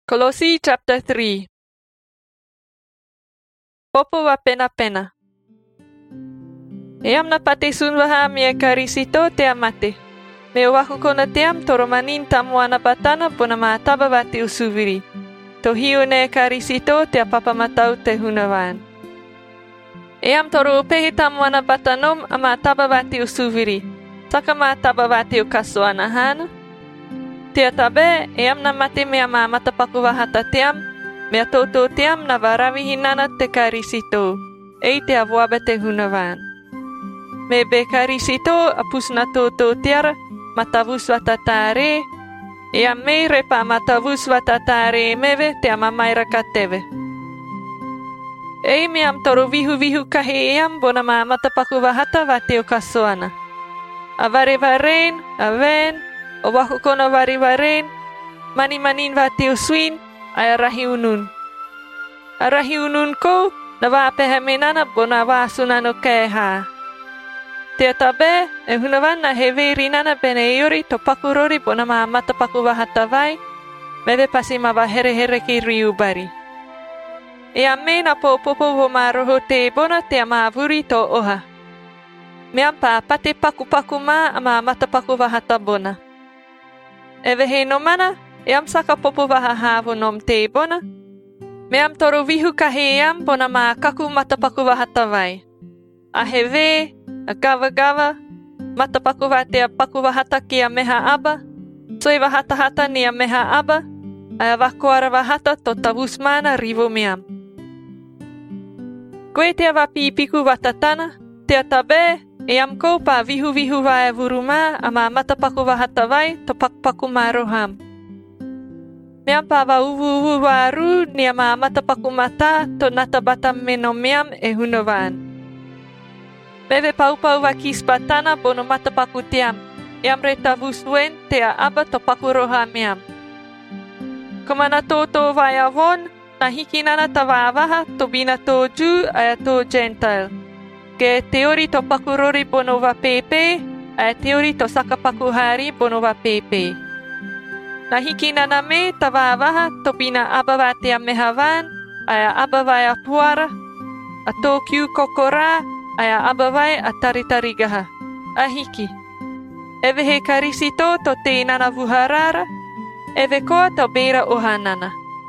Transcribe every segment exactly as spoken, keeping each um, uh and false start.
Colossi chapter three. Popo wa pena-pena. Eam na pate sunwaha mia karisito te amate. Me waku kona team toro manin tamuana batana pona maataba wati usuviri. Tohiu ne karisito te papa matau te hunawan. Eam toro upehi tamuana batanom a maataba wati usuviri. Saka maataba wati ukasuana hana. Tia tabe, eam na mate mea maa matapaku wahata team, mea toto team na warawi hinana te karisito, ei te avuabe te hunawan. Me be karisito apus na toto tiara, matavus watatare, ea mei repa matavus watatare meve te amamaira kateve. Ei meam toro vihu vihu kahe eam bona maa matapaku wahata wate o kasoana. Avare varen, aven, o waku kona wari waren, mani manin wati o swin, ay arahi unun. Arahi unun ko, na wapehe menana bona wasunan o keha. Tia tabe, e hunawan na hewe rinana bene iori to pakurori bona maa matapaku wahata vai, meve pasi mawa here here ki riu bari. E a me na po popo wo maa roho te bona te a maa vuri to oha. Meam pa pate paku paku maa a maa matapaku wahata bona. Ewe he no mana, eam saka popo waha hawo nom te bona. Meam toro vihu kahe eam bona maa kaku matapaku wahata vai. A hewe, a gawa gawa, matapaku wate a paku wahata ki a meha aba, soe wahata hata ni a meha aba, a wakoara wahata to tavus mana rivo meam. Koe te awa pipiku watatana, te tabe, eam ko pa vihu vihu vai vuruma a maa matapaku wahata vai to pakpaku maroham. Meam pa wa uvu uvu waru ni a maa matapaku mata to natabata meno meam e hunawan. Meve pau pau wa kispatana bono matapaku tiam, eam reta vusuen te a aba to pakuroha meam. Komana toto vai avon, na hikinana tawawaha to bina to Jew aya to Gentile. Ke teori to pakurori bono wa pepe, a teori to sakapakuhari bono wa pepe. Na hikina na me tawawaha to bina abawate a mehawan, aya abawai a puara, a to kiu kokora, aya abawai a taritarigaha. A hiki. Ewe he karisito to te inana vuharara, ewe koa to beira ohanana.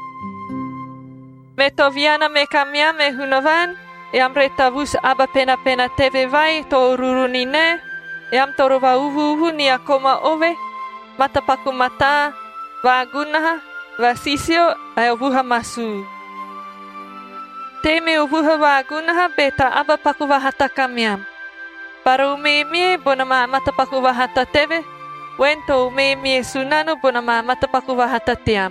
Me to viana me kamia me hunawan, eam reta vus aba pena pena teve vai to ururuni ne, eam toro wa uhu uhu ni a koma ove, matapaku mata, wa gunaha, wa sisio, ai uvuha masu. Te me uvuha wa gunaha beta aba paku wahata kamiam. Para ume mie bona maa matapaku wahata teve, wento ume mie sunanu bona maa matapaku wahata team.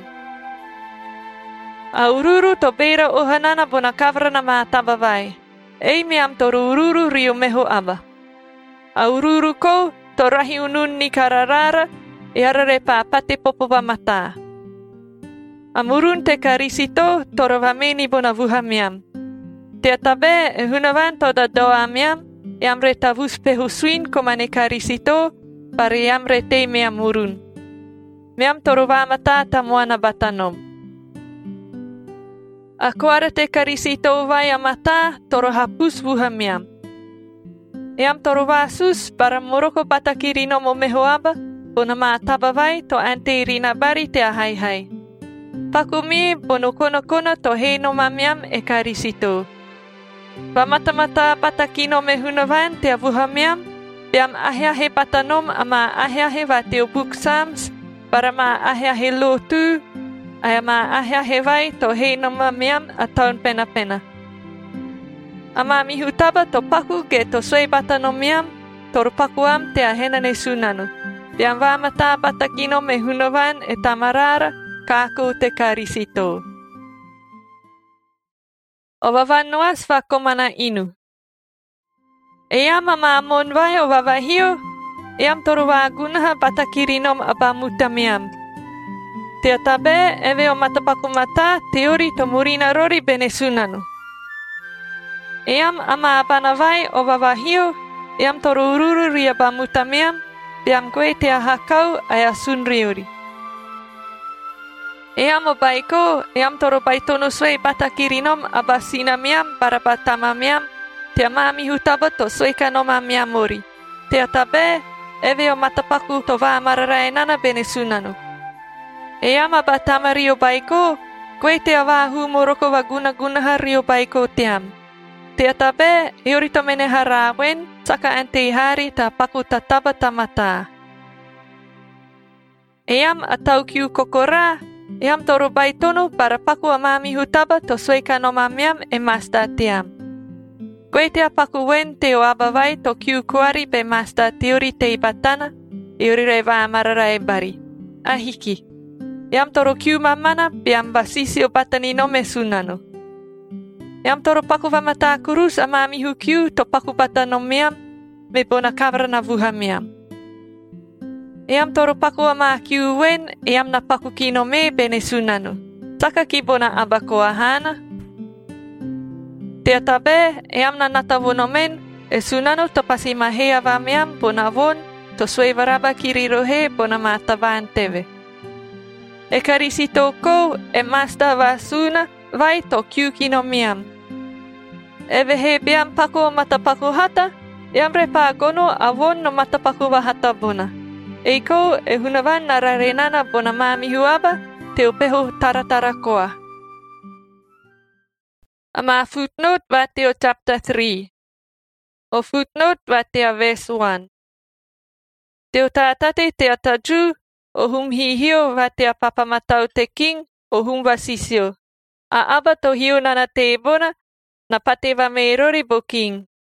A ururu to beira ohanana bona kavra na maa taba vai. Ei meam toro ururu rio meho aba. A ururu ko to rahi unun ni kararara e arare pa pate popo wa mata. A murun te karisito toro wameni bona vuha meam. Te tabe e hunawan to da doa meam, e amre tavus pehu swin komane karisito pare e amre te meam murun. Meam toro wa mata tamuana batanom. A koara te karisito vai a mata toro hapus vuha meam. Eam toro wasus para moroko patakiri no mo meho aba, bona maa taba vai to ante rina bari te a hai hai. Paku mi bono kono kono to hei no mamiam e karisito. Wa mata mata patakino me hunawan te a vuha meam, beam aheahe patanom a maa aheahe wa te o book Psalms, para maa aheahe lotu, aya maa aheahe vai to hei no mamiam a taun pena pena. A maa mihu taba to paku ge to soe bata no miam, toro paku am te a henane sunanu. Biam wa mata patakino me hunawan e tamarara, kako te karisito. O wawanuas wa komana inu. E ama maa mon vai o wawahio, e am toro wa gunaha patakirinom abamuta miam. Te tabe ewe o matapaku mata teori to murina rori bene sunanu. Eam ama apana vai o wawahio, eam toro ururu ria bamuta meam, biam koe te a hakau ai a sunriori. E amo baiko, e am toro baitono sue bata kirinom abasina miam para batama miam, te amami hutaba to sue kanoma miamori. Te atabe, eve o matapaku to va mararae nana bene sunano. E ama batama rio baiko, koe te awa hu moroko wa guna gunaha rio baiko te am. Te atabe, e orito mene harawen, saka ante hari ta paku tataba tamata. E am atau kiu kokora, e am toro baitono para paku amami hutaba to sue kanoma miam e masta te am. Koe te apaku wen te o abawai to kiu kuari pe masta teori te ibatana, e ori rei wa amarara e bari. Ahiki. E am toro kiu mamana pe am basisi o batani no me sunano. E am toro paku wa mata kurus amami hu kiu to paku batano miam, me bona kavra na vuha miam. E am toro paku ama kiu wen, e am na paku kino me bene sunano. Saka ki bona abako ahana. Te atabe, e am na natavono men, e sunano to pasi mahea wa meam bona von, to sue varaba kirirohe bona matavaan teve. E karisi toko, e masta wa suna, vai to kiu kino miam. E vehe beam paku o matapaku hata, e am repa gono a von no matapaku wa hata bona. E ko e hunawan na rarenana bona mami huaba, te upeho taratara koa. Ama footnote wa te o chapter three. O footnote wa te a verse one. Te o tātate te a taju, o hum hihio wa te a papamatau te king, o hum wasisio. A aba to hio nana te ebona, na pate wa me rori bo king.